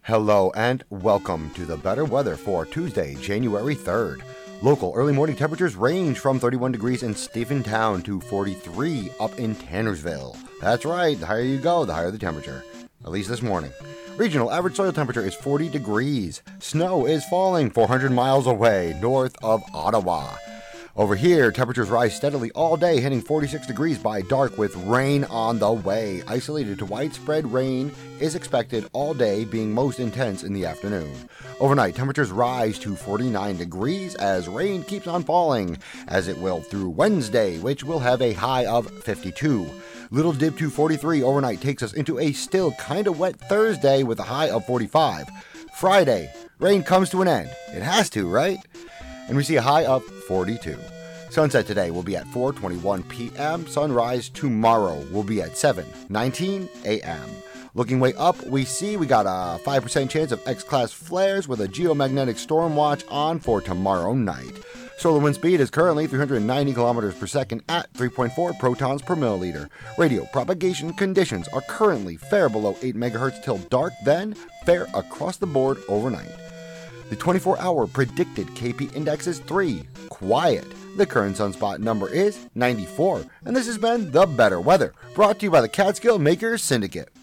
Hello and welcome to the better weather for Tuesday, January 3rd. Local early morning temperatures range from 31 degrees in Stephentown to 43 up in Tannersville. That's right, the higher you go, the higher the temperature, at least this morning. Regional average soil temperature is 40 degrees. Snow is falling 400 miles away north of Ottawa. Over here, temperatures rise steadily all day, hitting 46 degrees by dark with rain on the way. Isolated to widespread rain is expected all day, being most intense in the afternoon. Overnight, temperatures rise to 49 degrees as rain keeps on falling, as it will through Wednesday, which will have a high of 52. Little dip to 43 overnight takes us into a still kinda wet Thursday with a high of 45. Friday, rain comes to an end. It has to, right? And we see a high of 42. Sunset today will be at 4:21 p.m. Sunrise tomorrow will be at 7:19 a.m. Looking way up, we got a 5% chance of X-class flares with a geomagnetic storm watch on for tomorrow night. Solar wind speed is currently 390 kilometers per second at 3.4 protons per milliliter. Radio propagation conditions are currently fair below 8 megahertz till dark, then fair across the board overnight. The 24-hour predicted KP index is 3, quiet. The current sunspot number is 94. And this has been The Better Weather, brought to you by the Catskill Makers Syndicate.